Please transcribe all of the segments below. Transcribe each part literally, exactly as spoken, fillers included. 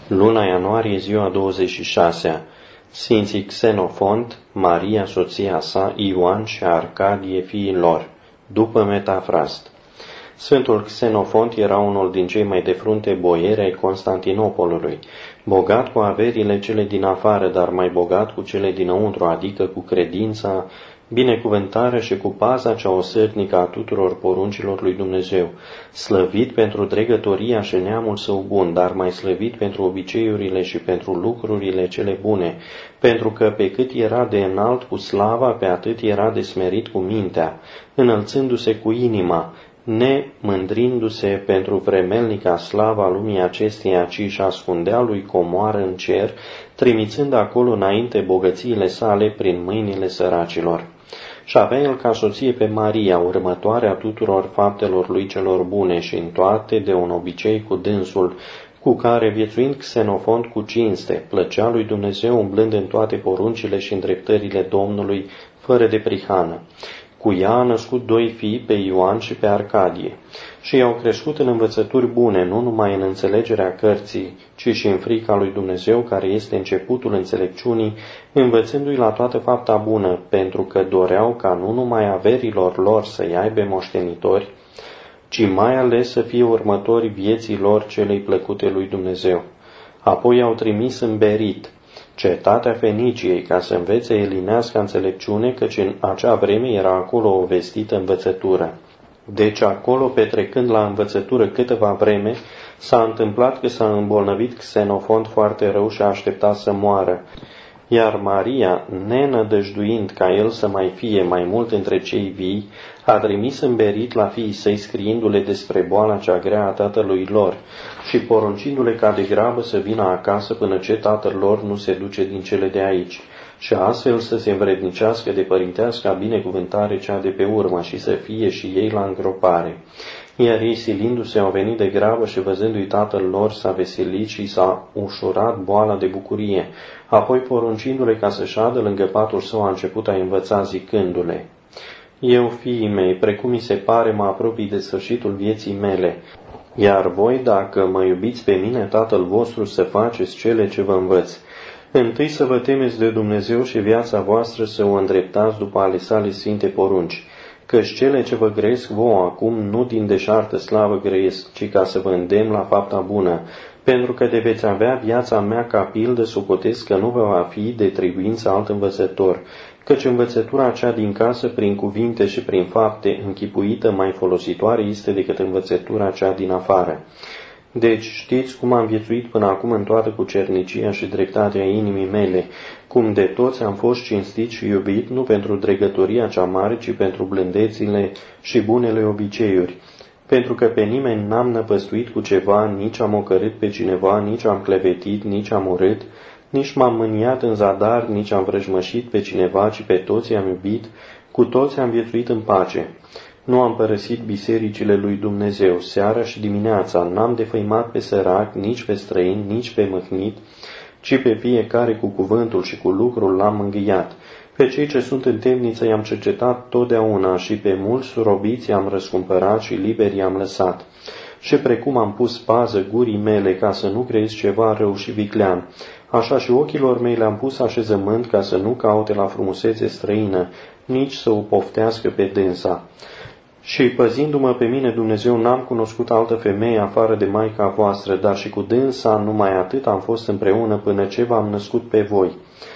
Luna ianuarie, ziua douăzeci și șasea. Sfinții Xenofont, Maria, soția sa, Ioan și Arcadie, fiii lor. După metafrast. Sfântul Xenofont era unul din cei mai de frunte boieri ai Constantinopolului, bogat cu averile cele din afară, dar mai bogat cu cele dinăuntru, adică cu credința, binecuvântarea și cu paza cea osârnică a tuturor poruncilor lui Dumnezeu, slăvit pentru dregătoria și neamul său bun, dar mai slăvit pentru obiceiurile și pentru lucrurile cele bune, pentru că pe cât era de înalt cu slava, pe atât era de smerit cu mintea, înălțându-se cu inima, nemândrindu-se pentru vremelnica slava lumii acesteia, ci își ascundea lui comoară în cer, trimițând acolo înainte bogățiile sale prin mâinile săracilor. Și avea el ca soție pe Maria, următoarea tuturor faptelor lui celor bune și în toate de un obicei cu dânsul, cu care, viețuind Xenofont cu cinste, plăcea lui Dumnezeu umblând în toate poruncile și îndreptările Domnului, fără de prihană. Cu ea a născut doi fii, pe Ioan și pe Arcadie, și i-au crescut în învățături bune, nu numai în înțelegerea cărții, ci și în frica lui Dumnezeu, care este începutul înțelepciunii, învățându-i la toată fapta bună, pentru că doreau ca nu numai averilor lor să-i aibă moștenitori, ci mai ales să fie următori vieții lor celei plăcute lui Dumnezeu. Apoi i-au trimis în Berit, cetatea Feniciei, ca să învețe elinească înțelepciune, căci în acea vreme era acolo o vestită învățătură. Deci acolo, petrecând la învățătură câteva vreme, s-a întâmplat că s-a îmbolnăvit Xenofont foarte rău și a așteptat să moară. Iar Maria, nenădăjduind ca el să mai fie mai mult între cei vii, a trimis în Berit la fiii săi scriindu-le despre boala cea grea a tatălui lor și poruncindu-le ca de grabă să vină acasă până ce tatăl lor nu se duce din cele de aici, și astfel să se învrednicească de părintească binecuvântare cea de pe urmă și să fie și ei la îngropare. Iar ei, silindu-se, au venit de grabă și văzându-i tatăl lor, s-a veselit și s-a ușurat boala de bucurie. Apoi, poruncindu-le ca să șadă lângă patul său, a început a învăța zicându-le: Eu, fiii mei, precum mi se pare, mă apropii de sfârșitul vieții mele, iar voi, dacă mă iubiți pe mine, tatăl vostru, să faceți cele ce vă învăț. Întâi să vă temeți de Dumnezeu și viața voastră să o îndreptați după ale sale sfinte porunci, căci cele ce vă grăiesc vouă acum nu din deșartă slavă grăiesc, ci ca să vă îndemn la fapta bună, pentru că de veți avea viața mea ca pildă, socotesc că nu vă va fi de trebuință alt învățător, căci învățătura cea din casă, prin cuvinte și prin fapte închipuită, mai folositoare este decât învățătura cea din afară. Deci știți cum am viețuit până acum în toată cucernicia și dreptatea inimii mele, cum de toți am fost cinstit și iubit, nu pentru dregătoria cea mare, ci pentru blândețile și bunele obiceiuri, pentru că pe nimeni n-am năpăstuit cu ceva, nici am ocărât pe cineva, nici am clevetit, nici am urât, nici m-am mâniat în zadar, nici am vrăjmășit pe cineva, ci pe toți am iubit, cu toți am viețuit în pace. Nu am părăsit bisericile lui Dumnezeu, seara și dimineața, n-am defăimat pe sărac, nici pe străin, nici pe mâhnit, ci pe fiecare cu cuvântul și cu lucrul l-am mângâiat. Pe cei ce sunt în temniță i-am cercetat totdeauna și pe mulți robiți i-am răscumpărat și liberi i-am lăsat. Și precum am pus pază gurii mele ca să nu crezi ceva rău și viclean, așa și ochilor mei le-am pus așezământ ca să nu caute la frumusețe străină, nici să o poftească pe dânsa. Și păzindu-mă pe mine, Dumnezeu, n-am cunoscut altă femeie afară de Maica voastră, dar și cu dânsa numai atât am fost împreună până ce v-am născut pe voi.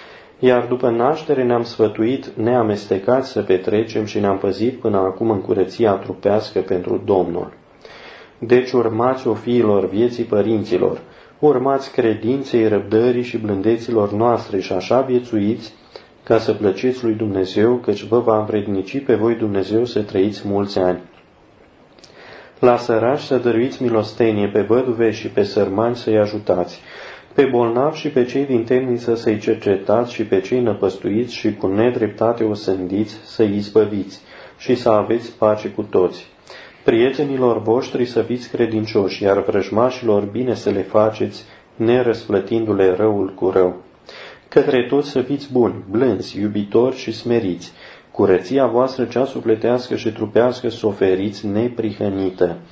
Iar după naștere ne-am sfătuit neamestecați să petrecem și ne-am păzit până acum în curăția trupească pentru Domnul. Deci urmați-o, fiilor, vieții părinților, urmați credinței, răbdării și blândeților noastre și așa viețuiți, ca să plăceți lui Dumnezeu, căci vă va învrednici pe voi Dumnezeu să trăiți mulți ani. La săraci să dăruiți milostenie, pe văduve și pe sărmani să-i ajutați, pe bolnavi și pe cei din temniță să-i cercetați și pe cei năpăstuiți și cu nedreptate o sândiți să-i izbăviți și să aveți pace cu toți. Prietenilor voștri să fiți credincioși, iar vrăjmașilor bine să le faceți, nerăsplătindu-le răul cu rău. Către toți să fiți buni, blânzi, iubitori și smeriți, curăția voastră cea sufletească și trupească să oferiți neprihănită.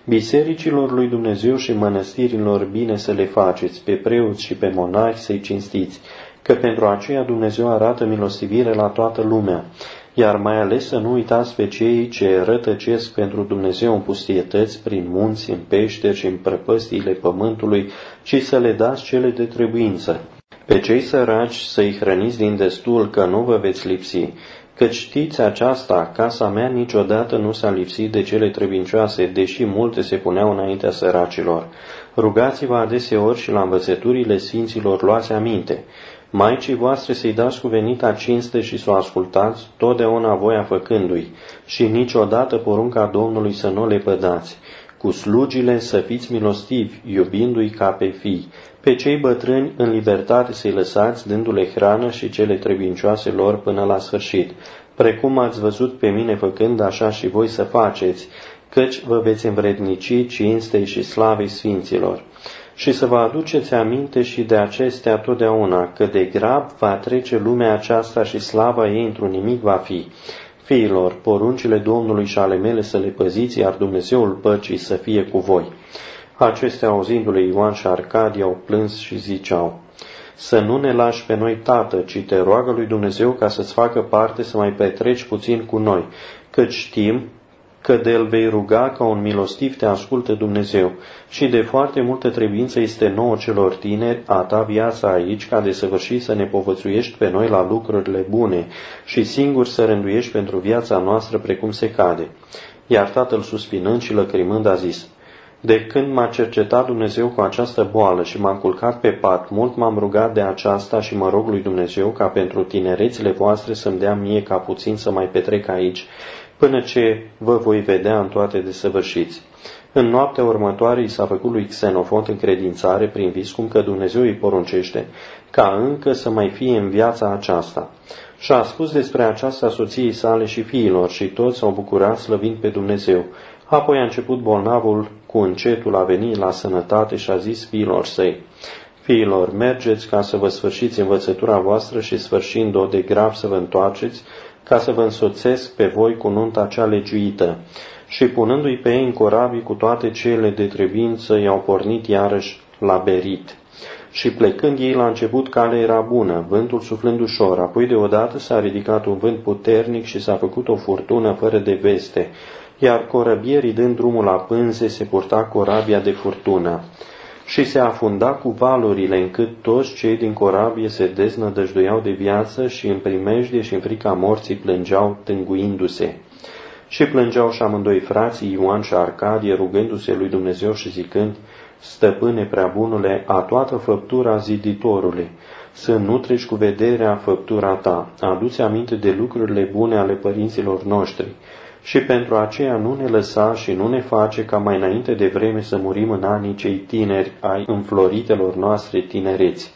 Bisericilor lui Dumnezeu și mănăstirilor bine să le faceți, pe preoți și pe monahi să-i cinstiți, că pentru aceea Dumnezeu arată milostivire la toată lumea, iar mai ales să nu uitați pe cei ce rătăcesc pentru Dumnezeu în pustietăți, prin munți, în peșteri și în prăpăstiile pământului, ci să le dați cele de trebuință. Pe cei săraci să-i hrăniți din destul, că nu vă veți lipsi. Căci știți aceasta, casa mea niciodată nu s-a lipsit de cele trebuincioase, deși multe se puneau înaintea săracilor. Rugați-vă adeseori și la învățăturile sfinților luați aminte. Maicii voastre să-i dați cuvenita cinste și să o ascultați, totdeauna voia făcându-i, și niciodată porunca Domnului să nu le pădați. Cu slugile să fiți milostivi, iubindu-i ca pe fii. Pe cei bătrâni în libertate să-i lăsați, dându-le hrană și cele trebuincioase lor până la sfârșit. Precum ați văzut pe mine făcând, așa și voi să faceți, căci vă veți învrednici cinstei și slavei sfinților. Și să vă aduceți aminte și de acestea totdeauna, că de grab va trece lumea aceasta și slava ei într-un nimic va fi. Fiilor, poruncile Domnului și ale mele să le păziți, iar Dumnezeul păcii să fie cu voi. Acestea, auzindu-le Ioan și Arcadie, au plâns și ziceau: Să nu ne lași pe noi, Tată, ci te roagă lui Dumnezeu ca să-ți facă parte să mai petreci puțin cu noi, căci știm că de-l vei ruga ca un milostiv te ascultă Dumnezeu și de foarte multă trebuință este nouă celor tineri a ta viața aici, ca de săvârșit să ne povățuiești pe noi la lucrurile bune și singur să rânduiești pentru viața noastră precum se cade. Iar tatăl, suspinând și lăcrimând, a zis: De când m-a cercetat Dumnezeu cu această boală și m-a culcat pe pat, mult m-am rugat de aceasta și mă rog lui Dumnezeu ca pentru tinerețile voastre să-mi dea mie ca puțin să mai petrec aici, până ce vă voi vedea în toate desăvârșiți. În noaptea următoare i s-a făcut lui Xenofont încredințare prin vis cum că Dumnezeu îi poruncește ca încă să mai fie în viața aceasta. Și a spus despre aceasta soției sale și fiilor și toți s-au bucurat slăvind pe Dumnezeu. Apoi a început bolnavul cu încetul a venit la sănătate și a zis fiilor săi: Fiilor, mergeți ca să vă sfârșiți învățătura voastră și sfârșind-o de grav să vă întoarceți, ca să vă însoțesc pe voi cu nunta cea legiuită. Și punându-i pe ei în corabii cu toate cele de trebuință, i-au pornit iarăși la Berit. Și plecând ei la început, calea era bună, vântul suflând ușor, apoi deodată s-a ridicat un vânt puternic și s-a făcut o furtună fără de veste, iar corăbierii, dând drumul la pânze, se purta corabia de furtună și se afunda cu valurile, încât toți cei din corabie se deznădăjduiau de viață și în primejdie și în frica morții plângeau tânguindu-se. Și plângeau și amândoi frații, Ioan și Arcadie, rugându-se lui Dumnezeu și zicând: Stăpâne preabunule, a toată făptura ziditorule, să nu treci cu vederea făptura ta, adu-ți aminte de lucrurile bune ale părinților noștri, și pentru aceea nu ne lăsa și nu ne face ca mai înainte de vreme să murim în anii cei tineri ai înfloritelor noastre tinereți.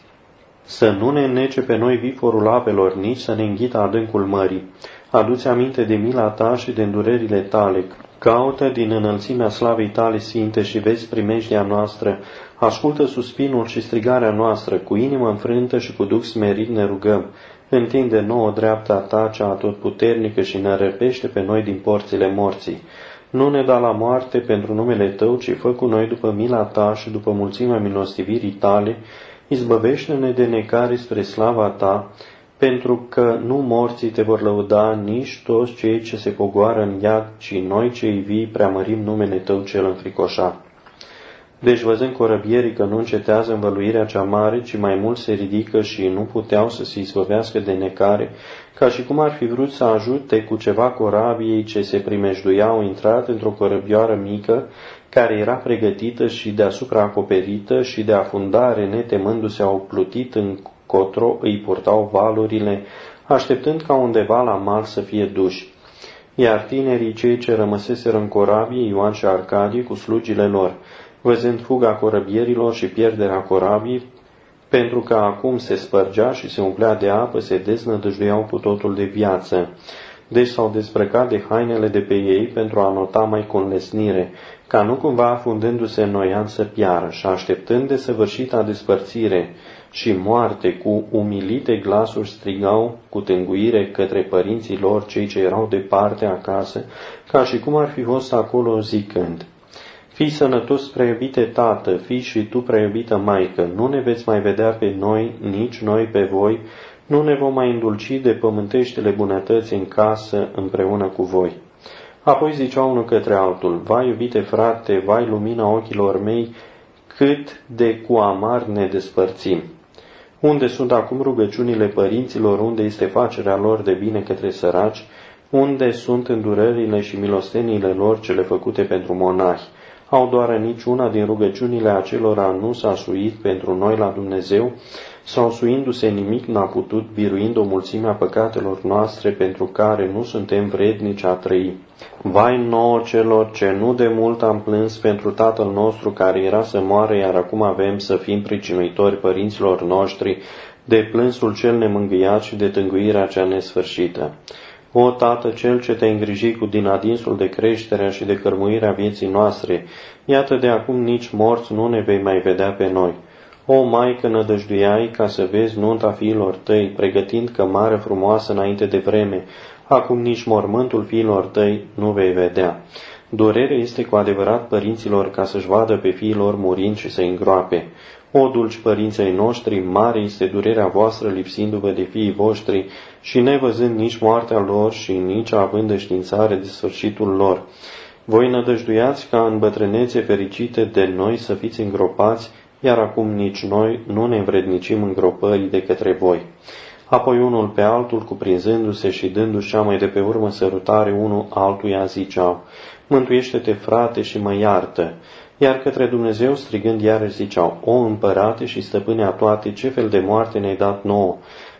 Să nu ne înnece pe noi viforul apelor, nici să ne înghită adâncul mării. Adu-ți aminte de mila ta și de îndurerile tale. Caută din înălțimea slavei tale sfinte și vezi primejdia noastră. Ascultă suspinul și strigarea noastră, cu inimă înfrântă și cu duh smerit ne rugăm. Întinde nouă dreapta ta cea atotputernică și ne răpește pe noi din porțile morții. Nu ne da la moarte pentru numele tău, ci fă cu noi după mila ta și după mulțimea milostivirii tale, izbăvește-ne de necare spre slava ta, pentru că nu morții te vor lăuda, nici toți cei ce se cogoară în iad, ci noi cei vii preamărim numele tău cel înfricoșat. Deci, văzând corăbierii că nu încetează învăluirea cea mare, ci mai mult se ridică și nu puteau să se izbăvească de necare, ca și cum ar fi vrut să ajute cu ceva corabiei ce se primejduiau, intrat într-o corăbioară mică, care era pregătită și deasupra acoperită și de afundare, netemându-se, au plutit încotro îi purtau valurile, așteptând ca undeva la mal să fie duși. Iar tinerii, cei ce rămăseseră în corabie, Ioan și Arcadie, cu slugile lor, văzând fuga corăbierilor și pierderea corabii, pentru că acum se spărgea și se umplea de apă, se deznădăjduiau cu totul de viață. Deci s-au dezbrăcat de hainele de pe ei pentru a nota mai cu înlesnire, ca nu cumva afundându-se în noian să piară, și așteptând de săvârșita despărțire și moarte, cu umilite glasuri strigau cu tânguire către părinții lor, cei ce erau departe acasă, ca și cum ar fi fost acolo, zicând: Fii sănătos, prea iubite tată, fii și tu, prea iubită maică, nu ne veți mai vedea pe noi, nici noi pe voi, nu ne vom mai îndulci de pământeștile bunătăți în casă împreună cu voi. Apoi zicea unul către altul, vai iubite frate, vai lumina ochilor mei, cât de cu amar ne despărțim. Unde sunt acum rugăciunile părinților, unde este facerea lor de bine către săraci, unde sunt îndurările și milosteniile lor cele făcute pentru monahi? Au doar niciuna din rugăciunile acelora nu s-a suit pentru noi la Dumnezeu, sau suindu-se nimic n-a putut, biruind o mulțime a păcatelor noastre pentru care nu suntem vrednici a trăi. Vai nouă celor ce nu de mult am plâns pentru Tatăl nostru care era să moară, iar acum avem să fim pricinuitori părinților noștri de plânsul cel nemângâiat și de tânguirea cea nesfârșită. O, Tată, Cel ce te-ai îngrijit cu din adinsul de creșterea și de cărmuirea vieții noastre, iată de acum nici morți nu ne vei mai vedea pe noi. O, Maică, nădăjduiai ca să vezi nunta fiilor tăi, pregătind cămară frumoasă înainte de vreme, acum nici mormântul fiilor tăi nu vei vedea. Durerea este cu adevărat părinților ca să-și vadă pe fiii lor murind și să-i îngroape. O, dulci părinții noștri, mare este durerea voastră lipsindu-vă de fiii voștri și nevăzând nici moartea lor și nici având științare de sfârșitul lor. Voi nădăjduiați ca în bătrânețe fericite de noi să fiți îngropați, iar acum nici noi nu ne învrednicim îngropării de către voi. Apoi unul pe altul, cuprinzându-se și dându-și cea mai de pe urmă sărutare unul altuia, ziceau, mântuiește-te, frate, și mă iartă. Iar către Dumnezeu strigând iarăși ziceau, o, împărate și stăpâne a toate, ce fel de moarte ne-ai dat nouă,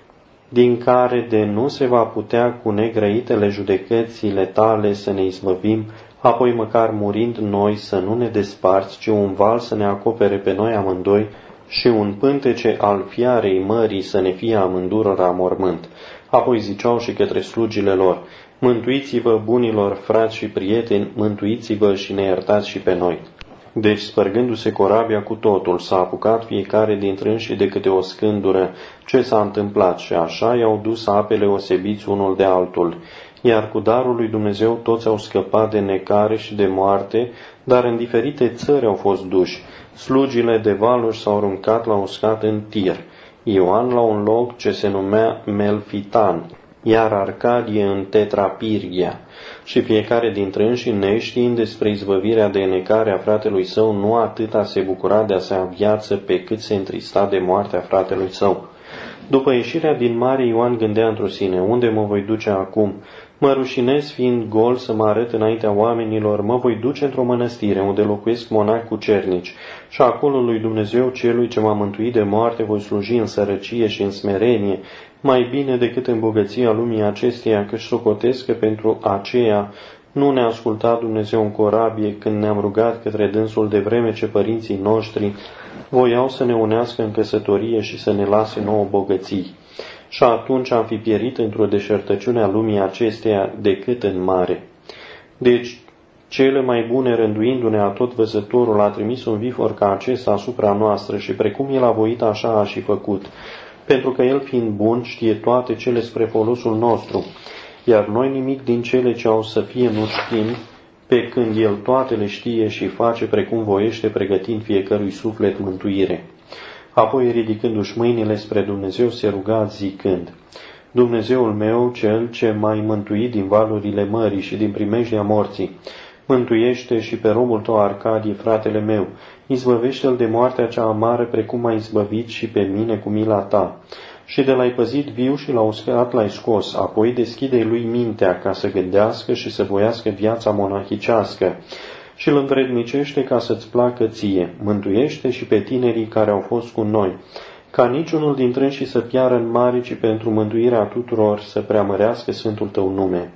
din care de nu se va putea cu negrăitele judecățile tale să ne izbăvim, apoi măcar murind noi să nu ne desparți, ci un val să ne acopere pe noi amândoi și un pântece al fiarei mării să ne fie amândurora mormânt. Apoi ziceau și către slugile lor, mântuiți-vă, bunilor frați și prieteni, mântuiți-vă și ne iertați și pe noi. Deci, spărgându-se corabia cu totul, s-a apucat fiecare dintre înși de câte o scândură ce s-a întâmplat și așa i-au dus apele osebiți unul de altul. Iar cu darul lui Dumnezeu toți au scăpat de necare și de moarte, dar în diferite țări au fost duși. Slugile de valuri s-au aruncat la uscat în Tir, Ioan la un loc ce se numea Melfitan, iar Arcadie în Tetrapirgia. Și fiecare dintre înși, neștiind despre izbăvirea de necare a fratelui său, nu atâta se bucura de a se viață pe cât se întrista de moartea fratelui său. După ieșirea din mare, Ioan gândea într-o sine, unde mă voi duce acum? Mă rușinez fiind gol să mă arăt înaintea oamenilor, mă voi duce într-o mănăstire unde locuiesc monahi cucernici și acolo lui Dumnezeu celui ce m-a mântuit de moarte voi sluji în sărăcie și în smerenie, mai bine decât în bogăția lumii acesteia, căci socotesc că pentru aceea nu ne-a ascultat Dumnezeu în corabie când ne-am rugat către dânsul de vreme ce părinții noștri voiau să ne unească în căsătorie și să ne lase nouă bogății. Și atunci am fi pierit într-o deșertăciune a lumii acesteia decât în mare. Deci, cele mai bune, rânduindu-ne a tot văzătorul, a trimis un vifor ca acesta asupra noastră și precum el a voit, așa a și făcut, pentru că el, fiind bun, știe toate cele spre folosul nostru, iar noi nimic din cele ce au să fie nu știm, pe când el toate le știe și face precum voiește, pregătind fiecărui suflet mântuire. Apoi, ridicându-și mâinile spre Dumnezeu, se ruga zicând, Dumnezeul meu, Cel ce m-ai mântuit din valurile mării și din primejdia morții, mântuiește și pe robul tău Arcadie, fratele meu, izbăvește-l de moartea cea amară, precum m-ai izbăvit și pe mine cu mila ta. Și de l-ai păzit viu și la uscat l-ai scos, apoi deschide-i lui mintea ca să gândească și să voiască viața monahicească și îl învrednicește ca să-ți placă ție, mântuiește și pe tinerii care au fost cu noi, ca niciunul dintre ei să piară în mare, ci pentru mântuirea tuturor să preamărească Sfântul Tău nume.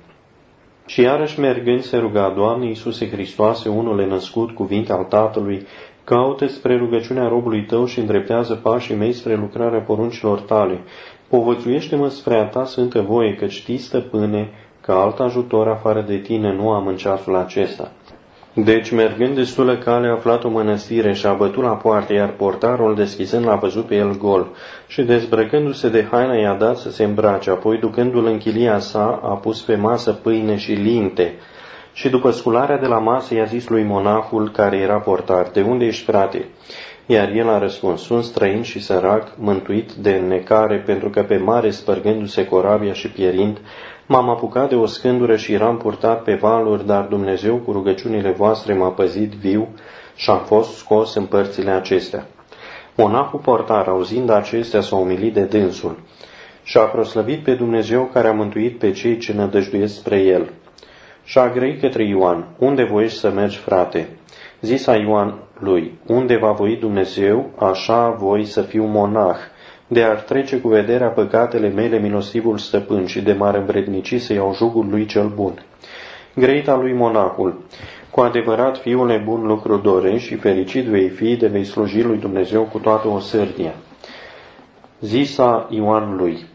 Și iarăși mergând se ruga, Doamne Iisuse Hristoase, unule născut, cuvinte al Tatălui, caută spre rugăciunea robului Tău și îndreptează pașii mei spre lucrarea poruncilor Tale. Povățuiește-mă spre a Ta sfântă voie, că știi, stăpâne, că alt ajutor afară de Tine nu am în ceasul acesta. Deci, mergând destulă cale, a aflat o mănăstire și a bătut la poartă, iar portarul, deschizând, l-a văzut pe el gol și, dezbrăcându-se de haină, i-a dat să se îmbrace, apoi, ducându-l în chilia sa, a pus pe masă pâine și linte Și după scularea de la masă i-a zis lui monahul care era portar, de unde ești, frate? Iar el a răspuns, sunt străin și sărac, mântuit de înnecare, pentru că pe mare, spărgându-se corabia și pierind, m-am apucat de o scândură și eram purtat pe valuri, dar Dumnezeu cu rugăciunile voastre m-a păzit viu și am fost scos în părțile acestea. Monahul portar, auzind acestea, s-a umilit de dânsul și a proslăvit pe Dumnezeu care a mântuit pe cei ce nădăjduiesc spre el. Și a grăit către Ioan, unde voiești să mergi, frate? Zisa Ioan lui, unde va voi Dumnezeu, așa voi să fiu monah, de ar trece cu vederea păcatele mele milostivul stăpân și de m-ar îmbrednici să iau jugul lui cel bun. Grăita lui monahul, cu adevărat, fiule, bun lucru dorești și fericit vei fi de vei sluji lui Dumnezeu cu toată o sârdia. Zisa Ioan lui,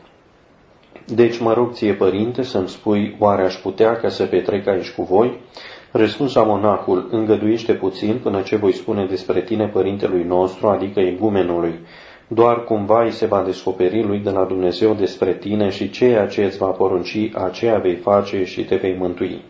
deci mă rog ție, părinte, să-mi spui, oare aș putea ca să petrec aici cu voi? Răspunsa monahul, îngăduiește puțin până ce voi spune despre tine părintelui nostru, adică igumenului. Doar cumva îi se va descoperi lui de la Dumnezeu despre tine și ceea ce îți va porunci, aceea vei face și te vei mântui.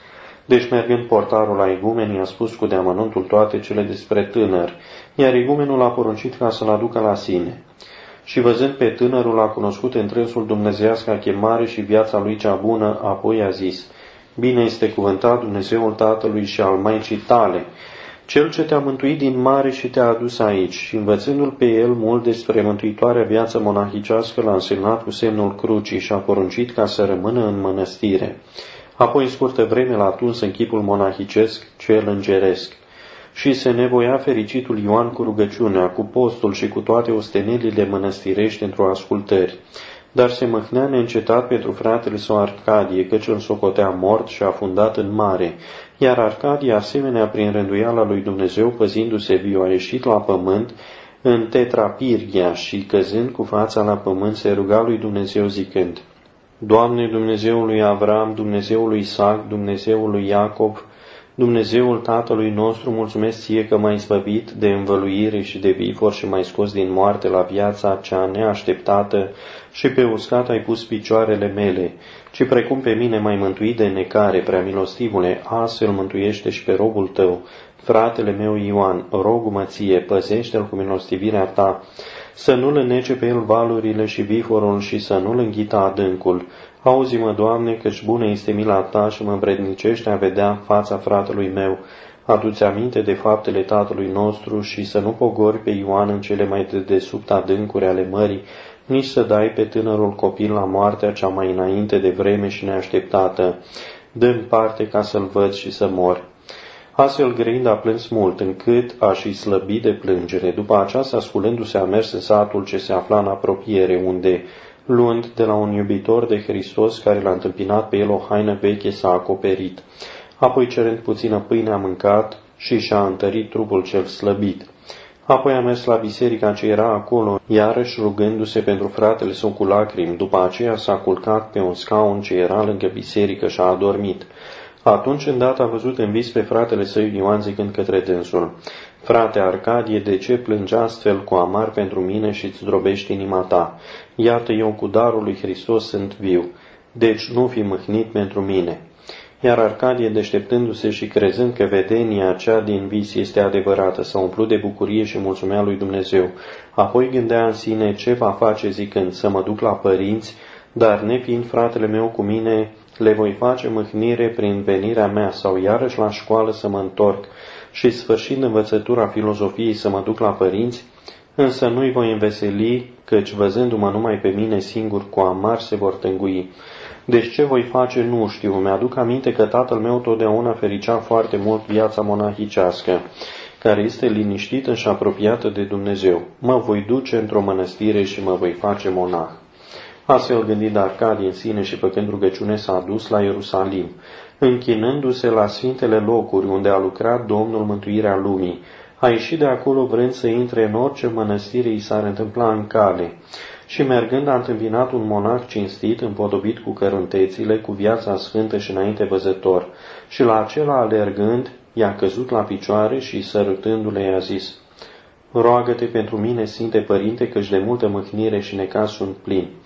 Deci, mergând portarul la igumen, i-a spus cu deamănuntul toate cele despre tânăr, iar igumenul a poruncit ca să-l aducă la sine. Și văzând pe tânărul, a cunoscut întrânsul dumnezeiasca chemare și viața lui cea bună, apoi a zis, bine este cuvântat Dumnezeul Tatălui și al Maicii tale, Cel ce te-a mântuit din mare și te-a adus aici, și învățându-l pe el mult despre mântuitoarea viață monahicească, l-a însemnat cu semnul crucii și a poruncit ca să rămână în mănăstire. Apoi, în scurtă vreme, l-a tuns în chipul monahicesc, cel îngeresc. Și se nevoia fericitul Ioan cu rugăciunea, cu postul și cu toate ostenelile mănăstirești într-o ascultări. Dar se mâhnea neîncetat pentru fratele său Arcadie, căci îl socotea mort și afundat în mare. Iar Arcadie, asemenea, prin rânduiala lui Dumnezeu, păzindu-se viu, a ieșit la pământ în Tetrapirgia și, căzând cu fața la pământ, se ruga lui Dumnezeu zicând, Doamne, Dumnezeul lui Avram, Dumnezeul lui Isaac, Dumnezeul lui Iacov, Dumnezeul Tatălui nostru, mulțumesc ție că m-ai izbăvit de învăluire și de vifor și m-ai scos din moarte la viața cea neașteptată și pe uscat ai pus picioarele mele, ci precum pe mine m-ai mântuit de necare, prea milostivule, astfel mântuiește și pe robul tău, fratele meu Ioan, rogu-mă ție, păzește-l cu milostivirea ta, să nu-l înnece pe el valurile și viforul și să nu-l înghită adâncul. Auzi-mă, Doamne, căci bună este mila ta și mă îmbrednicește a vedea fața fratelui meu. Adu-ți aminte de faptele tatălui nostru și să nu pogori pe Ioan în cele mai de desubt adâncuri ale mării, nici să dai pe tânărul copil la moartea cea mai înainte de vreme și neașteptată. Dă-mi parte ca să-l văd și să mor. Astfel grăind a plâns mult, încât a și slăbi de plângere. După aceasta, sculându-se, a mers în satul ce se afla în apropiere, unde, luând de la un iubitor de Hristos care l-a întâmpinat pe el o haină veche, s-a acoperit. Apoi, cerând puțină pâine, a mâncat și și-a întărit trupul cel slăbit. Apoi a mers la biserica ce era acolo, iarăși rugându-se pentru fratele său cu lacrimi. După aceea s-a culcat pe un scaun ce era lângă biserică și a adormit. Atunci îndată a văzut în vis pe fratele său Ioan zicând către dânsul, Frate Arcadie, de ce plângi astfel cu amar pentru mine și îți zdrobești inima ta? Iată, eu cu darul lui Hristos sunt viu, deci nu fi mâhnit pentru mine. Iar Arcadie, deșteptându-se și crezând că vedenia cea din vis este adevărată, s-a umplut de bucurie și mulțumea lui Dumnezeu. Apoi gândea în sine ce va face zicând, să mă duc la părinți, dar nefiind fratele meu cu mine, le voi face mâhnire prin venirea mea sau iarăși la școală să mă întorc și sfârșind învățătura filozofiei să mă duc la părinți, însă nu-i voi înveseli, căci văzându-mă numai pe mine singur cu amar se vor tângui. Deci ce voi face nu știu, mi-aduc aminte că tatăl meu totdeauna fericea foarte mult viața monahicească, care este liniștită și apropiată de Dumnezeu. Mă voi duce într-o mănăstire și mă voi face monah. Astfel gândit Arcadie în sine și făcând rugăciune s-a dus la Ierusalim, închinându-se la sfintele locuri unde a lucrat Domnul mântuirea lumii. A ieșit de acolo vrând să intre în orice mănăstire i s-ar întâmpla în cale. Și mergând a întâmpinat un monah cinstit, împodobit cu căruntețile, cu viața sfântă și înainte văzător. Și la acela alergând, i-a căzut la picioare și, sărutându-le, i-a zis, Roagă-te pentru mine, Sfinte Părinte, căci de multă mâhnire și necaz sunt plin.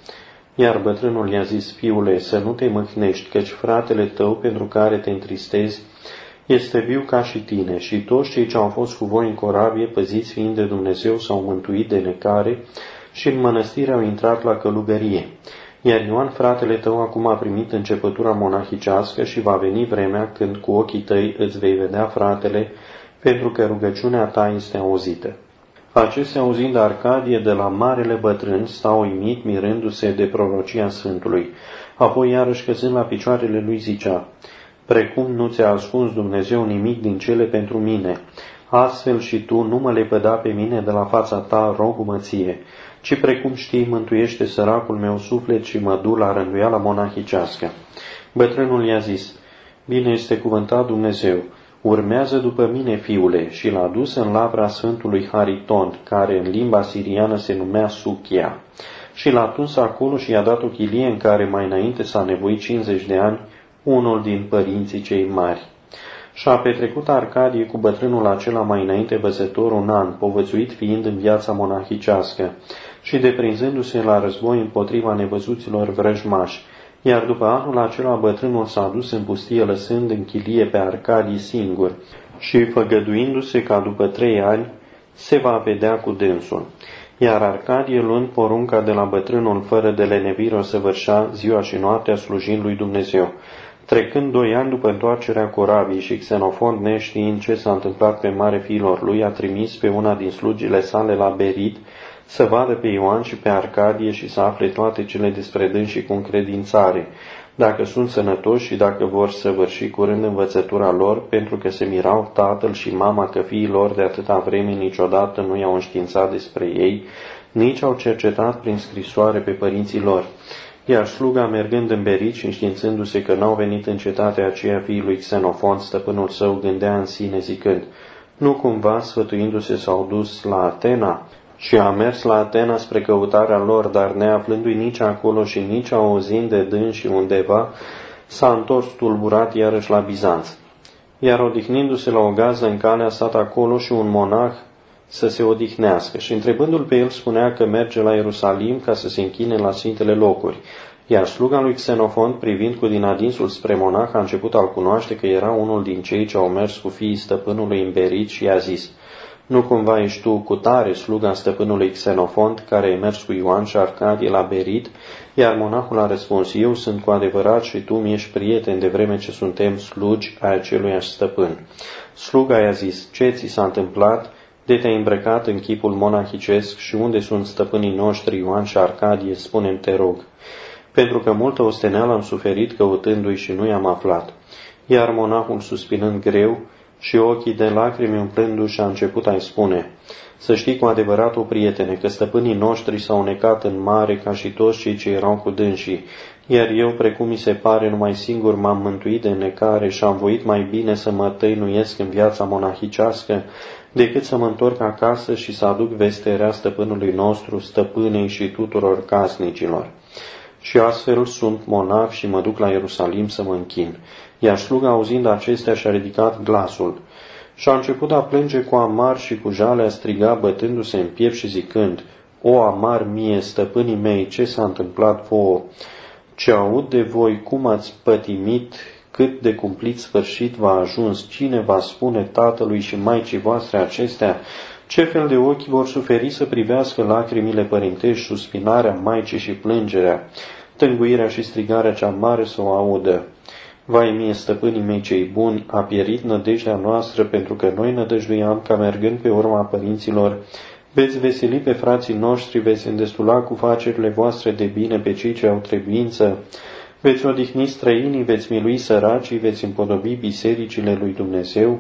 Iar bătrânul i-a zis, fiule, să nu te mâhnești, căci fratele tău pentru care te întristezi este viu ca și tine, și toți cei ce au fost cu voi în corabie, păziți fiind de Dumnezeu, s-au mântuit de necare și în mănăstire au intrat la călugărie. Iar Ioan, fratele tău, acum a primit începătura monahicească și va veni vremea când cu ochii tăi îți vei vedea fratele, pentru că rugăciunea ta este auzită. Acestea, auzind Arcadie de la marele bătrân, stau uimit, mirându-se de prorocia Sfântului. Apoi, iarăși căzând la picioarele lui, zicea, precum nu ți-a ascuns Dumnezeu nimic din cele pentru mine, astfel și tu nu mă lepăda pe mine de la fața ta, rog-mă ție, ci precum știi, mântuiește săracul meu suflet și mă du la rânduiala monahicească. Bătrânul i-a zis, bine este cuvântat Dumnezeu, urmează după mine, fiule, și l-a dus în lavra Sfântului Hariton, care în limba siriană se numea Suchia, și l-a tuns acolo și i-a dat o chilie în care mai înainte s-a nevoit cincizeci de ani unul din părinții cei mari. Și-a petrecut Arcadie cu bătrânul acela mai înainte văzător un an, povățuit fiind în viața monahicească și deprinzându-se la război împotriva nevăzuților vrăjmași, iar după anul acela bătrânul s-a dus în pustie lăsând în chilie pe Arcadie singur și făgăduindu-se ca după trei ani se va vedea cu dânsul. Iar Arcadie, luând porunca de la bătrânul fără de lenevire, o săvârșea ziua și noaptea slujind lui Dumnezeu. Trecând doi ani după întoarcerea corabiei și Xenofont, neștiind ce s-a întâmplat pe mare fiilor lui, a trimis pe una din slugile sale la Berit să vadă pe Ioan și pe Arcadie și să afle toate cele despre dânsii cu încredințare, dacă sunt sănătoși și dacă vor săvârși curând învățătura lor, pentru că se mirau tatăl și mama că fiii lor de atâta vreme niciodată nu i-au înștiințat despre ei, nici au cercetat prin scrisoare pe părinții lor. Iar sluga, mergând în Berit și înștiințându-se că n-au venit în cetatea aceea fiii lui Xenofont, stăpânul său gândea în sine zicând, nu cumva, sfătuindu-se, s-au dus la Atena? Și a mers la Atena spre căutarea lor, dar neaflându-i nici acolo și nici auzind de dânsi undeva, s-a întors tulburat iarăși la Bizanț. Iar odihnindu-se la o gazdă în cale, a stat acolo și un monah să se odihnească și întrebându-l pe el spunea că merge la Ierusalim ca să se închine la sfintele locuri. Iar sluga lui Xenofont, privind cu din adinsul spre monah, a început a-l cunoaște că era unul din cei ce au mers cu fiii stăpânului în Berit și i-a zis, nu cumva ești tu cu tare sluga stăpânului Xenofont, care ai mers cu Ioan și Arcadie la Berit? Iar monahul a răspuns, eu sunt cu adevărat și tu mi-ești prieten de vreme ce suntem slugi ai aceluiași stăpân. Sluga i-a zis, ce ți s-a întâmplat? De te-ai îmbrăcat în chipul monahicesc și unde sunt stăpânii noștri Ioan și Arcadie, spune-mi, te rog. Pentru că multă osteneală am suferit căutându-i și nu i-am aflat. Iar monahul, suspinând greu și ochii de lacrimi umplându-și, a început a-i spune, să știi cu adevărat, o prietene, că stăpânii noștri s-au necat în mare ca și toți cei ce erau cu dânsii, iar eu, precum mi se pare, numai singur m-am mântuit de necare și am voit mai bine să mă tăinuiesc în viața monahicească, decât să mă întorc acasă și să aduc vesterea stăpânului nostru, stăpânei și tuturor casnicilor. Și astfel sunt monah și mă duc la Ierusalim să mă închin. Iar sluga, auzind acestea, și-a ridicat glasul și a început a plânge cu amar și cu jale, a striga bătându-se în piept și zicând, o, amar mie, stăpânii mei, ce s-a întâmplat vouă? Ce aud de voi, cum ați pătimit, cât de cumplit sfârșit v-a ajuns, cine va spune tatălui și maicii voastre acestea? Ce fel de ochi vor suferi să privească lacrimile părintești, suspinarea maicii și plângerea, tânguirea și strigarea cea mare să o audă? Vai mie, stăpânii mei cei buni, a pierit nădejdea noastră, pentru că noi nădăjduiam ca mergând pe urma părinților, veți veseli pe frații noștri, veți îndestula cu facerile voastre de bine pe cei ce au trebuință, veți odihni străinii, veți milui săracii, veți împodobi bisericile lui Dumnezeu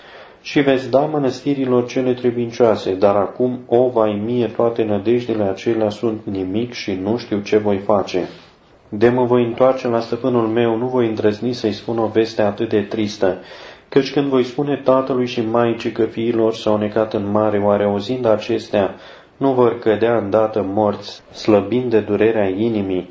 și veți da mănăstirilor cele trebuincioase, dar acum, o, vai mie, toate nădejdele acelea sunt nimic și nu știu ce voi face. De mă voi întoarce la stăpânul meu, nu voi îndrăzni să-i spun o veste atât de tristă, căci când voi spune tatălui și maicii că fiilor s-au necat în mare, oare auzind acestea, nu vor cădea îndată morți, slăbind de durerea inimii,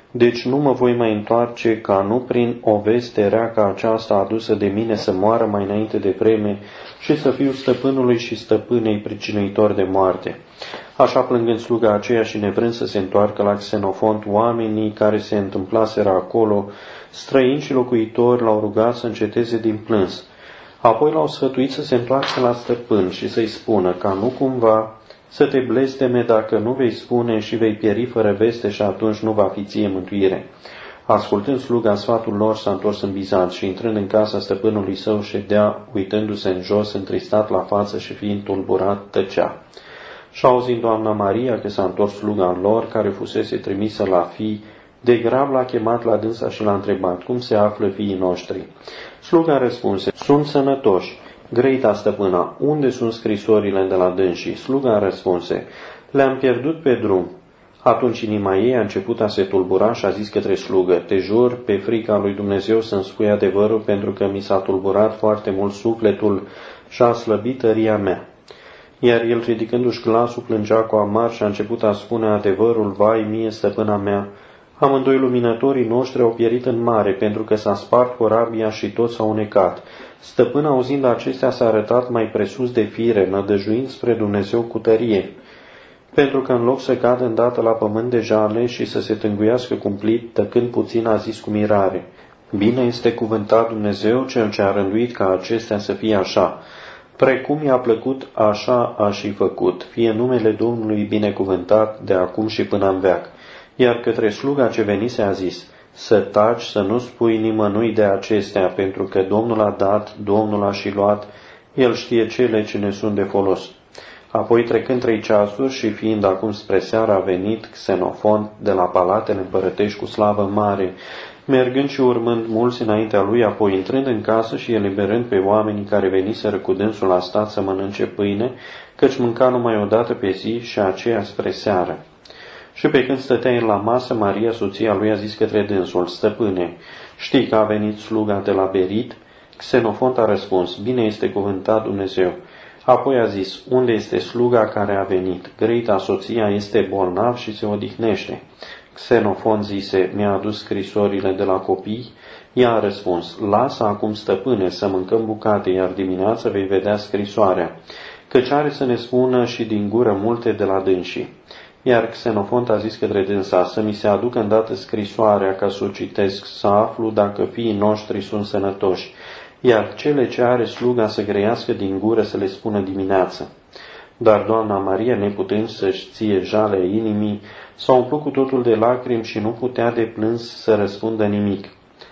Deci nu mă voi mai întoarce ca nu prin o veste rea ca aceasta adusă de mine să moară mai înainte de vreme și să fiu stăpânului și stăpânei pricinuitor de moarte. Așa plângând sluga aceea și nevrând să se întoarcă la Xenofont, oamenii care se întâmplaseră acolo, străini și locuitori, l-au rugat să înceteze din plâns. Apoi l-au sfătuit să se întoarcă la stăpân și să-i spună ca nu cumva să te blesteme dacă nu vei spune și vei pieri fără veste și atunci nu va fi ție mântuire. Ascultând sluga sfatul lor, s-a întors în Bizanț și intrând în casa stăpânului său ședea, uitându-se în jos, întristat la față și fiind tulburat, tăcea. Și auzind doamna Maria că s-a întors sluga lor, care fusese trimisă la fii, de grab l-a chemat la dânsa și l-a întrebat, cum se află fiii noștri? Sluga răspunse, sunt sănătoși. Grăita stăpâna, unde sunt scrisorile de la dânsii? Sluga răspunse, le-am pierdut pe drum. Atunci inima ei a început a se tulbura și a zis către slugă, te jur pe frica lui Dumnezeu să-mi spui adevărul, pentru că mi s-a tulburat foarte mult sufletul și a slăbit tăria mea. Iar el, ridicându-și glasul, plângea cu amar și a început a spune adevărul, vai mie, stăpâna mea, amândoi luminătorii noștri au pierit în mare, pentru că s-a spart corabia și toți s-au unecat. Stăpân, auzind acestea, s-a arătat mai presus de fire, nădăjuind spre Dumnezeu cu tărie, pentru că în loc să cadă îndată la pământ de jale și să se tânguiască cumplit, tăcând puțin a zis cu mirare, bine este cuvântat Dumnezeu, Cel ce a rânduit ca acestea să fie așa. Precum i-a plăcut, așa a și făcut, fie numele Domnului binecuvântat de acum și până în veac. Iar către sluga ce venise a zis, să taci, să nu spui nimănui de acestea, pentru că Domnul a dat, Domnul a și luat, El știe cele ce ne sunt de folos. Apoi, trecând trei ceasuri și fiind acum spre seară, a venit Xenofont de la palatele împărătești cu slavă mare, mergând și urmând mulți înaintea lui, apoi intrând în casă și eliberând pe oamenii care veniseră cu dânsul a stat să mănânce pâine, căci mânca numai o dată pe zi și aceea spre seară. Și pe când stătea el la masă, Maria, soția lui, a zis către dânsul, stăpâne, știi că a venit sluga de la Berit? Xenofont a răspuns, bine este cuvântat Dumnezeu. Apoi a zis, unde este sluga care a venit? Grăita soția este bolnav și se odihnește. Xenofont zise, mi-a adus scrisorile de la copii? Ea a răspuns, lasă acum, stăpâne, să mâncăm bucate, iar dimineața vei vedea scrisoarea, căci are să ne spună și din gură multe de la dânsii. Iar Xenofont a zis către dânsa, să mi se aducă îndată scrisoarea ca să o citesc, să aflu dacă fiii noștri sunt sănătoși, iar cele ce are sluga să grăiască din gură să le spună dimineață. Dar doamna Maria, neputând să-și ție jalea inimii, s-a umplut cu totul de lacrimi și nu putea de plâns să răspundă nimic.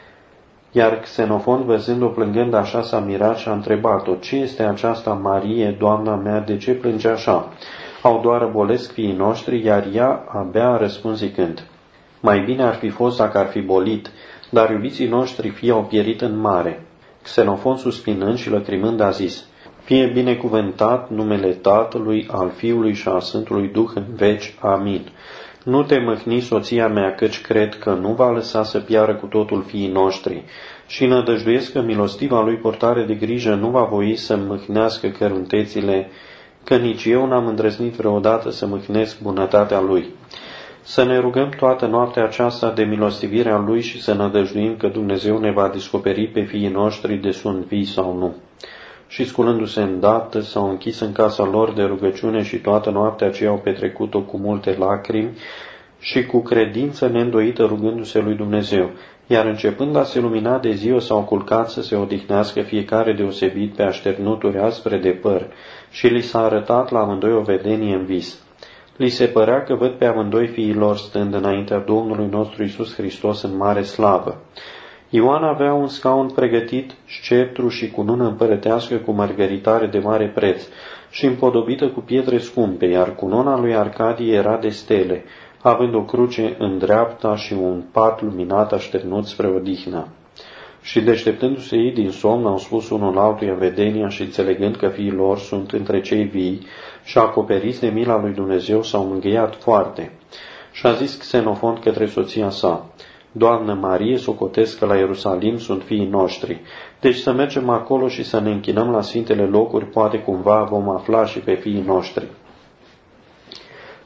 Iar Xenofont, văzând-o plângând așa, s-a mirat și a întrebat-o, ce este aceasta, Marie, doamna mea, de ce plânge așa? Au doar bolesc fiii noștri, iar ea abia a răspuns zicând, mai bine ar fi fost dacă ar fi bolit, dar iubiții noștri fii au pierit în mare. Xenofont, suspinând și lăcrimând, a zis, fie binecuvântat numele Tatălui, al Fiului și al Sfântului Duh în veci. Amin. Nu te mâhni, soția mea, căci cred că nu va lăsa să piară cu totul fiii noștri și nădăjduiesc că milostiva lui portare de grijă nu va voi să mâhnească căruntețile, că nici eu n-am îndrăznit vreodată să mâhnesc bunătatea lui. Să ne rugăm toată noaptea aceasta de milostivirea lui și să nădăjduim că Dumnezeu ne va descoperi pe fiii noștri de sunt vii sau nu. Și sculându-se îndată, s-au închis în casa lor de rugăciune și toată noaptea aceea au petrecut-o cu multe lacrimi și cu credință neîndoită rugându-se lui Dumnezeu. Iar începând a se lumina de ziua, s-au culcat să se odihnească fiecare deosebit pe așternuturi aspre de păr și li s-a arătat la amândoi o vedenie în vis. Li se părea că văd pe amândoi fiii lor stând înaintea Domnului nostru Iisus Hristos în mare slavă. Ioan avea un scaun pregătit, sceptru și cunună împărătească cu mărgăritare de mare preț și împodobită cu pietre scumpe, iar cununa lui Arcadie era de stele, având o cruce în dreapta și un pat luminat așternut spre odihnă. Și deșteptându-se ei din somn, au spus unul altuia vedenia și înțelegând că fiii lor sunt între cei vii și acoperiți de mila lui Dumnezeu, s-au mângâiat foarte. Și a zis Xenofont către soția sa, Doamnă Marie, socotesc că la Ierusalim sunt fiii noștri, deci să mergem acolo și să ne închinăm la sfintele locuri, poate cumva vom afla și pe fiii noștri.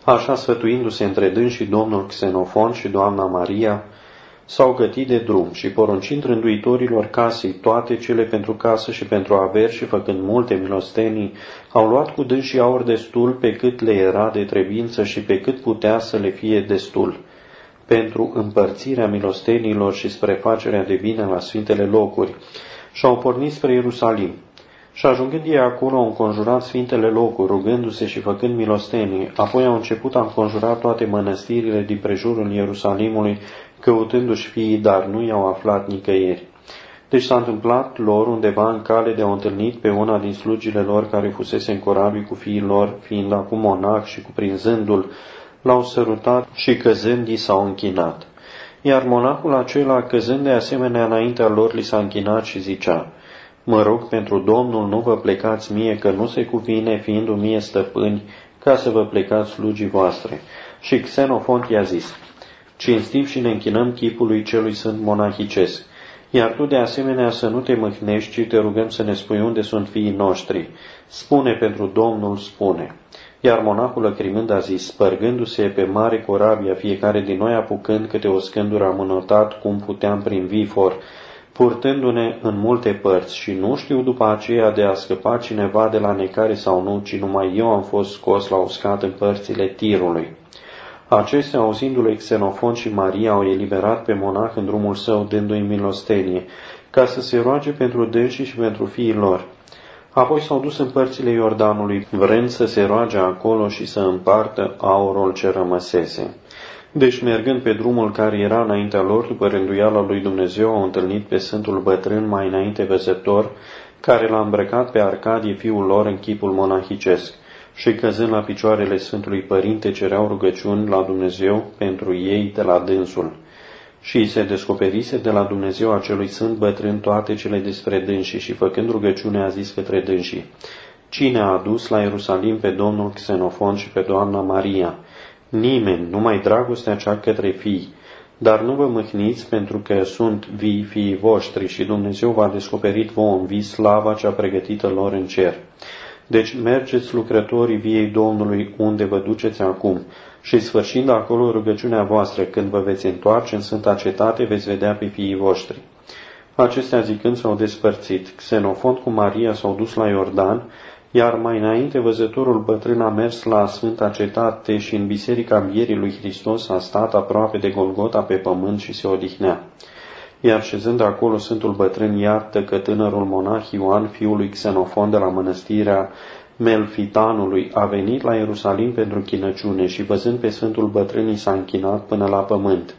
Așa, sfătuindu-se între dâns și domnul Xenofont și doamna Maria, s-au gătit de drum și, poruncind rânduitorilor casei toate cele pentru casă și pentru averi și făcând multe milostenii, au luat cu dâns și aur destul pe cât le era de trebuință și pe cât putea să le fie destul, pentru împărțirea milostenilor și spre facerea de bine la sfintele locuri, și-au pornit spre Ierusalim. Și ajungând ei acolo, au înconjurat sfintele locuri, rugându-se și făcând milostenii, apoi au început a înconjura toate mănăstirile din prejurul Ierusalimului, căutându-și fiii, dar nu i-au aflat nicăieri. Deci s-a întâmplat lor undeva în cale de a întâlnit pe una din slugile lor care fusese în corabie cu fiii lor, fiind acum monac, și cuprinzându-l, l-au sărutat și căzând i s-au închinat. Iar monacul acela, căzând de asemenea înaintea lor, li s-a închinat și zicea: Mă rog pentru Domnul, nu vă plecați mie, că nu se cuvine, fiindu mie stăpâni, ca să vă plecați slugii voastre. Și Xenofont i-a zis: Cinstim și ne închinăm chipului celui sfânt monahicesc. Iar tu de asemenea să nu te mâhnești, ci te rugăm să ne spui unde sunt fiii noștri. Spune pentru Domnul, spune. Iar monahul, lăcrimând, a zis, spărgându-se pe mare corabia, fiecare din noi apucând câte o scândură, am înotat cum puteam prin vifor, purtându-ne în multe părți, și nu știu după aceea de a scăpa cineva de la necare sau nu, ci numai eu am fost scos la uscat în părțile tirului. Acestea, auzindu-le Xenofont și Maria, au eliberat pe monah în drumul său, dându-i milostenie, ca să se roage pentru dânsii și pentru fiii lor. Apoi s-au dus în părțile Iordanului, vrând să se roage acolo și să împartă aurul ce rămăsese. Deci, mergând pe drumul care era înaintea lor, după rânduiala lui Dumnezeu, au întâlnit pe Sfântul Bătrân, mai înainte văzător, care l-a îmbrăcat pe Arcadie, fiul lor, în chipul monahicesc. Și căzând la picioarele Sfântului Părinte, cereau rugăciuni la Dumnezeu pentru ei de la dânsul. Și îi se descoperise de la Dumnezeu acelui Sfânt Bătrân toate cele despre dânsii și, făcând rugăciune, a zis către dânsii: Cine a adus la Ierusalim pe Domnul Xenofont și pe Doamna Maria? Nimeni, numai dragostea cea către fii. Dar nu vă mâhniți, pentru că sunt vii fiii voștri și Dumnezeu v-a descoperit vouă în vis slava cea pregătită lor în cer. Deci mergeți, lucrătorii viei Domnului, unde vă duceți acum, și sfârșind acolo rugăciunea voastră, când vă veți întoarce în Sfânta Cetate, veți vedea pe fiii voștri. Acestea zicând s-au despărțit. Xenofont cu Maria s-au dus la Iordan, iar mai înainte văzătorul bătrân a mers la Sfânta Cetate și în biserica Învierii lui Hristos a stat aproape de Golgota pe pământ și se odihnea. Iar șezând acolo, Sfântul Bătrân iată că tânărul monah Ioan, fiul lui Xenofont de la mănăstirea Melfitanului, a venit la Ierusalim pentru închinăciune și, văzând pe Sfântul Bătrân, i s-a închinat până la pământ.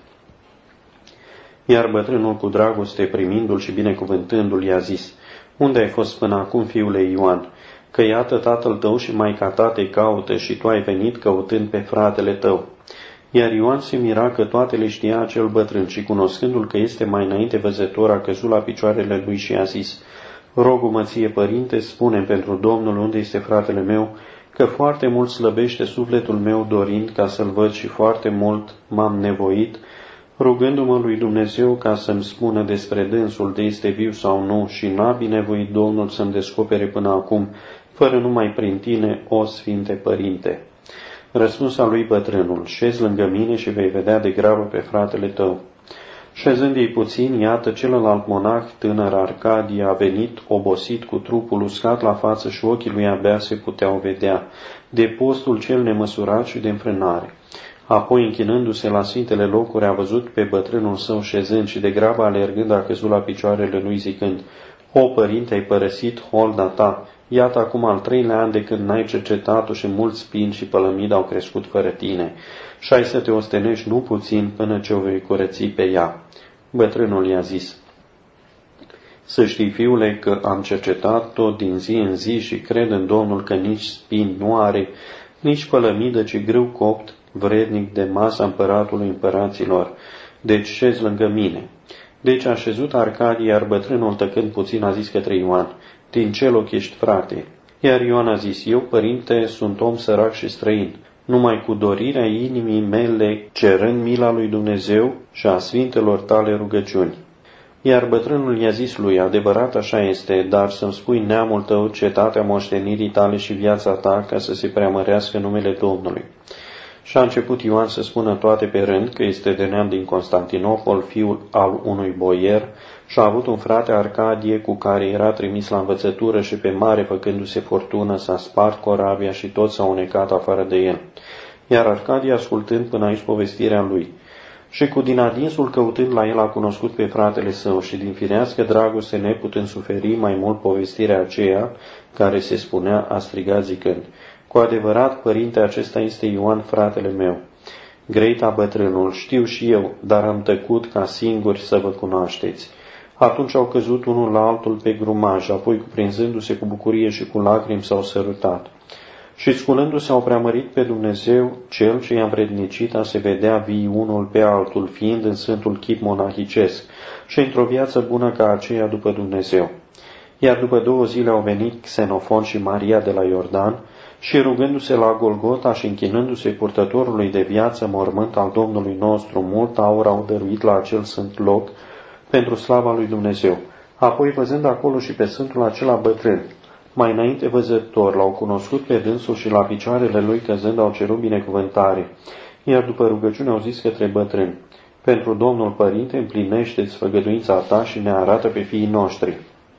Iar bătrânul, cu dragoste, primindu-l și binecuvântându-l, i-a zis: Unde ai fost până acum, fiule Ioan? Că iată tatăl tău și maica ta te caută și tu ai venit căutând pe fratele tău. Iar Ioan se mira că toate le știa acel bătrân și, cunoscându-l că este mai înainte văzător, a căzut la picioarele lui și a zis: Rogu-mă ție, părinte, spune pentru Domnul unde este fratele meu, că foarte mult slăbește sufletul meu dorind ca să-l văd și foarte mult m-am nevoit, rugându-mă lui Dumnezeu ca să-mi spună despre dânsul de este viu sau nu, și n-a binevoit Domnul să-mi descopere până acum, fără numai prin tine, o Sfinte Părinte. Răspunsa lui bătrânul: Șezi lângă mine și vei vedea de grabă pe fratele tău. Șezând ei puțin, iată, celălalt monah, tânăr Arcadie, a venit obosit, cu trupul uscat la față și ochii lui abia se puteau vedea, de postul cel nemăsurat și de înfrânare. Apoi, închinându-se la sfintele locuri, a văzut pe bătrânul său șezând și de grabă alergând a căzut la picioarele lui zicând: O, părinte, ai părăsit holda ta, iată acum al treilea an de când n-ai cercetat-o și mulți spini și pălămide au crescut fără tine, și ai să te ostenești nu puțin până ce o vei curăți pe ea. Bătrânul i-a zis: Să știi, fiule, că am cercetat-o din zi în zi și cred în Domnul că nici spini nu are, nici pălămidă, ci grâu copt, vrednic de masa împăratului împăraților. Deci șezi lângă mine. Deci a șezut Arcadie, iar bătrânul, tăcând puțin, a zis către Ioan: Din ce loc ești, frate? Iar Ioan a zis: Eu, părinte, sunt om sărac și străin, numai cu dorirea inimii mele, cerând mila lui Dumnezeu și a sfintelor tale rugăciuni. Iar bătrânul i-a zis lui: Adevărat așa este, dar să-mi spui neamul tău, cetatea moștenirii tale și viața ta, ca să se preamărească numele Domnului. Și a început Ioan să spună toate pe rând că este de neam din Constantinopol, fiul al unui boier, și a avut un frate Arcadie cu care era trimis la învățătură și pe mare, făcându-se fortună, s-a spart corabia și toți s-au unecat afară de el. Iar Arcadie, ascultând până aici povestirea lui, și cu din adinsul căutând la el, a cunoscut pe fratele său și din firească dragoste, neputând suferi mai mult povestirea aceea care se spunea, a strigat zicând: cu adevărat, părinte, acesta este Ioan, fratele meu. Greita bătrânul, știu și eu, dar am tăcut ca singuri să vă cunoașteți. Atunci au căzut unul la altul pe grumaj, apoi cuprinzându-se cu bucurie și cu lacrimi s-au sărutat. Și sculându-se au preamărit pe Dumnezeu, cel ce i-a învrednicit a se vedea vii unul pe altul, fiind în sfântul chip monahicesc și într-o viață bună ca aceea după Dumnezeu. Iar după două zile au venit Xenofon și Maria de la Iordan și rugându-se la Golgota și închinându-se purtătorului de viață mormânt al Domnului nostru, mult aur au dăruit la acel sfânt loc pentru slava lui Dumnezeu. Apoi, văzând acolo și pe sfântul acela bătrân, mai înainte văzător, l-au cunoscut pe dânsul și la picioarele lui căzând au cerut binecuvântare. Iar după rugăciune au zis către bătrân: pentru Domnul Părinte, împlinește-ți făgăduința ta și ne arată pe fiii noștri.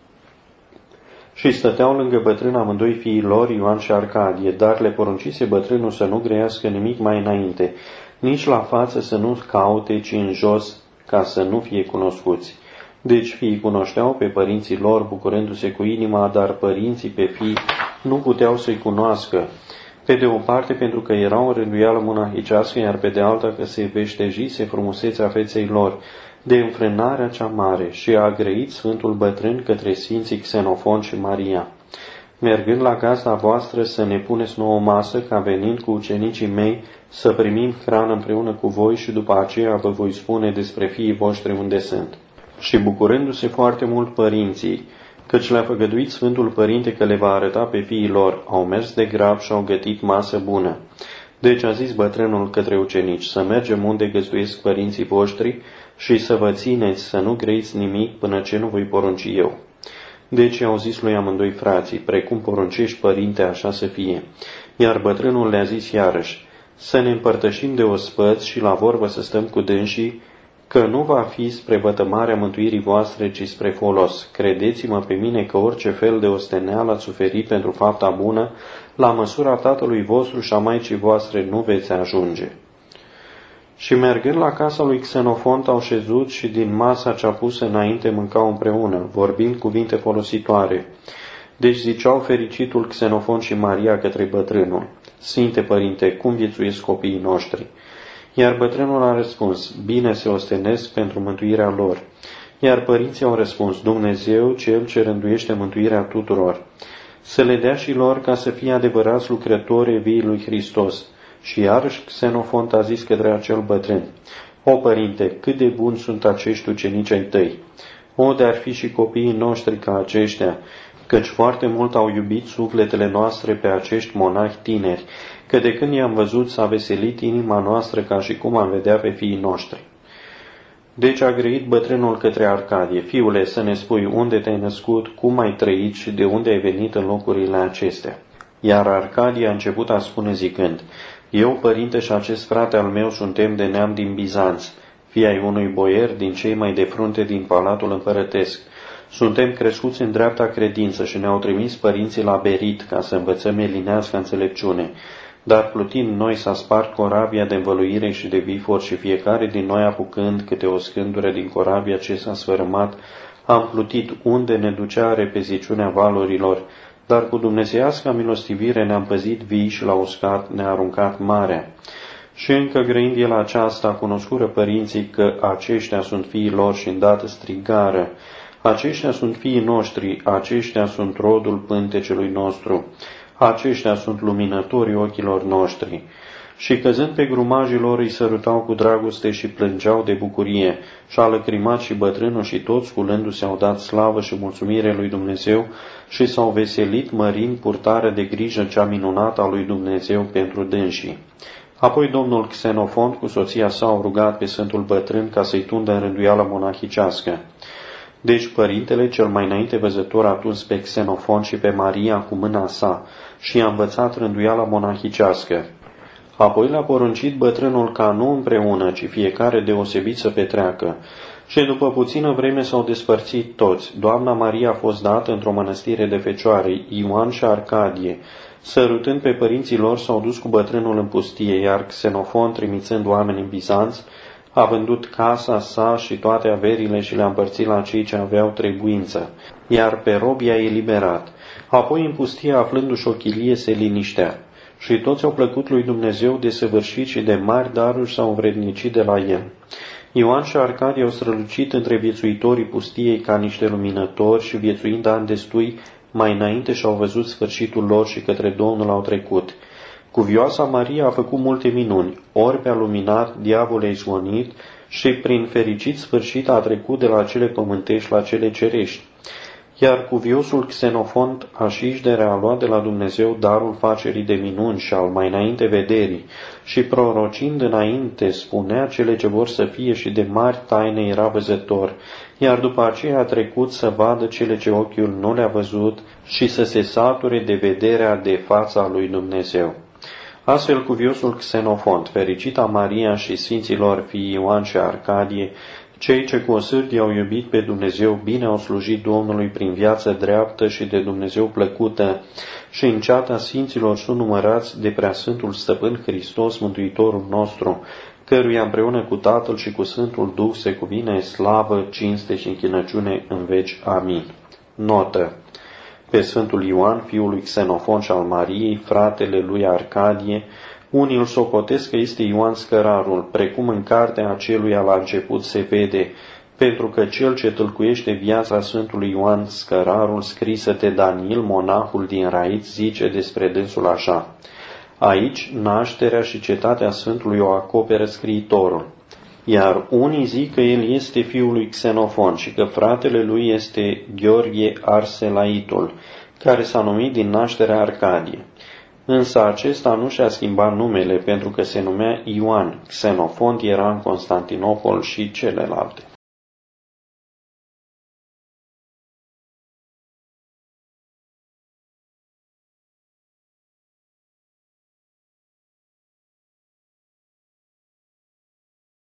Și stăteau lângă bătrân amândoi fiii lor, Ioan și Arcadie, dar le poruncise bătrânul să nu grăiască nimic mai înainte, nici la față să nu caute, ci în jos, ca să nu fie cunoscuți. Deci fiii cunoșteau pe părinții lor, bucurându-se cu inima, dar părinții pe fii nu puteau să-i cunoască. Pe de o parte pentru că erau în rânduială monahicească, iar pe de alta că se veștejise frumusețea feței lor de înfrânarea cea mare, și a grăit Sfântul Bătrân către Sfinții Xenofon și Maria: mergând la gazda voastră să ne puneți nouă masă, ca venind cu ucenicii mei să primim hrană împreună cu voi și după aceea vă voi spune despre fiii voștri unde sunt. Și bucurându-se foarte mult părinții, căci le-a făgăduit Sfântul Părinte că le va arăta pe fiii lor, au mers de grab și au gătit masă bună. Deci a zis bătrânul către ucenici: să mergem unde găzduiesc părinții voștri și să vă țineți să nu grăiți nimic până ce nu voi porunci eu. Deci i-au zis lui amândoi frații: precum poruncești, părinte, așa să fie. Iar bătrânul le-a zis iarăși: să ne împărtășim de ospăți și la vorbă să stăm cu dânsii, că nu va fi spre vătămarea mântuirii voastre, ci spre folos. Credeți-mă pe mine că orice fel de osteneală ați suferit pentru fapta bună, la măsura tatălui vostru și a maicii voastre nu veți ajunge. Și mergând la casa lui Xenofont au șezut și din masa cea pusă înainte mâncau împreună, vorbind cuvinte folositoare. Deci ziceau fericitul Xenofont și Maria către bătrânul: Sfinte Părinte, cum viețuiesc copiii noștri? Iar bătrânul a răspuns: bine se ostenesc pentru mântuirea lor. Iar părinții au răspuns: Dumnezeu, Cel ce rânduiește mântuirea tuturor, să le dea și lor ca să fie adevărați lucrători vii lui Hristos. Și iarăși Xenofont a zis către acel bătrân: o, părinte, cât de buni sunt acești ucenici ai tăi! O, de-ar fi și copiii noștri ca aceștia, căci foarte mult au iubit sufletele noastre pe acești monahi tineri, că de când i-am văzut s-a veselit inima noastră ca și cum am vedea pe fiii noștri. Deci a grăit bătrânul către Arcadie: fiule, să ne spui unde te-ai născut, cum ai trăit și de unde ai venit în locurile acestea. Iar Arcadie a început a spune zicând: eu, părinte, și acest frate al meu suntem de neam din Bizanț, fii ai unui boier din cei mai de frunte din palatul împărătesc. Suntem crescuți în dreapta credință și ne-au trimis părinții la Berit ca să învățăm elinească înțelepciune. Dar plutind noi s-a spart corabia de învăluire și de vifor și fiecare din noi apucând câte o scândură din corabia ce s-a sfărâmat, am plutit unde ne ducea repeziciunea valurilor, dar cu dumnezeiasca milostivire ne-am păzit vii și la uscat ne-a aruncat marea. Și încă grăind el aceasta, cunoscură părinții că aceștia sunt fiii lor și îndată strigară: aceștia sunt fiii noștri, aceștia sunt rodul pântecelui nostru, aceștia sunt luminătorii ochilor noștri. Și căzând pe grumajii lor îi sărutau cu dragoste și plângeau de bucurie. Și a lăcrimat și bătrânul și toți, sculându-se, au dat slavă și mulțumire lui Dumnezeu și s-au veselit mărind purtarea de grijă cea minunată a lui Dumnezeu pentru dânsii. Apoi domnul Xenofont cu soția sa au rugat pe Sfântul Bătrân ca să-i tundă în rânduială monahicească. Deci părintele cel mai înainte văzător a tuns pe Xenofont și pe Maria cu mâna sa și i-a învățat rânduiala monahicească. Apoi le-a poruncit bătrânul ca nu împreună, ci fiecare deosebit să petreacă. Și după puțină vreme s-au despărțit toți. Doamna Maria a fost dată într-o mănăstire de fecioare, Ioan și Arcadie. Sărutând pe părinții lor, s-au dus cu bătrânul în pustie, iar Xenofon, trimițând oameni în Bizanț, a vândut casa sa și toate averile și le-a împărțit la cei ce aveau trebuință, iar pe robi i-a eliberat. Apoi în pustie, aflându-și o chilie, se liniștea. Și toți au plăcut lui Dumnezeu de săvârșit și de mari daruri s-au învrednicit de la el. Ioan și Arcadie au strălucit între viețuitorii pustiei ca niște luminători și viețuind ani destui, mai înainte și-au văzut sfârșitul lor și către Domnul au trecut. Cuvioasa Maria a făcut multe minuni, orbi a luminat, diavolul a izgonit și prin fericit sfârșit a trecut de la cele pământești la cele cerești. Iar cuviosul Xenofon Așișdere a luat de la Dumnezeu darul facerii de minuni și al mai înainte vederii și prorocind înainte spunea cele ce vor să fie și de mari taine era văzător, iar după aceea a trecut să vadă cele ce ochiul nu le-a văzut și să se sature de vederea de fața lui Dumnezeu. Astfel cuviosul Xenofont, fericita Maria și sfinților fii Ioan și Arcadie, cei ce cu o sârdie au iubit pe Dumnezeu, bine au slujit Domnului prin viață dreaptă și de Dumnezeu plăcută și în ceata sfinților sunt numărați de Preasfântul Stăpân Hristos, Mântuitorul nostru, căruia împreună cu Tatăl și cu Sfântul Duh se cuvine slavă, cinste și închinăciune în veci. Amin. Notă. Pe Sfântul Ioan, fiul lui Xenofon și al Mariei, fratele lui Arcadie, unii îl socotesc că este Ioan Scărarul, precum în cartea aceluia la început se vede, pentru că cel ce tâlcuiește viața Sfântului Ioan Scărarul, scrisă de Daniel, monahul din Rait, zice despre dânsul așa: aici nașterea și cetatea Sfântului o acoperă scriitorul. Iar unii zic că el este fiul lui Xenofon și că fratele lui este Gheorghe Arselaitul, care s-a numit din nașterea Arcadie. Însă acesta nu și-a schimbat numele pentru că se numea Ioan. Xenofont era în Constantinopol și celelalte.